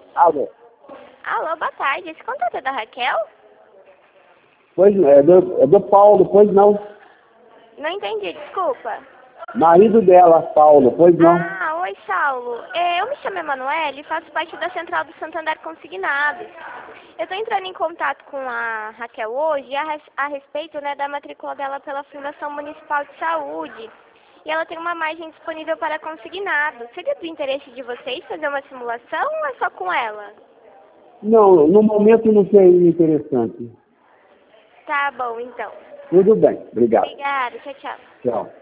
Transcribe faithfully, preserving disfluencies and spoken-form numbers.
Alô? Alô, boa tarde. Esse contato é da Raquel? Pois não, é do, é do Paulo, pois não. Não entendi, desculpa. Marido dela, Paulo, pois não. Ah, oi, Saulo. É, eu me chamo Emanuele e faço parte da Central do Santander Consignados. Eu estou entrando em contato com a Raquel hoje a, res- a respeito, né, da matrícula dela pela Fundação Municipal de Saúde. E ela tem uma margem disponível para consignado. Seria do interesse de vocês fazer uma simulação ou é só com ela? Não, no momento não seria interessante. Tá bom, então. Tudo bem, obrigado. Obrigada, tchau, tchau. Tchau.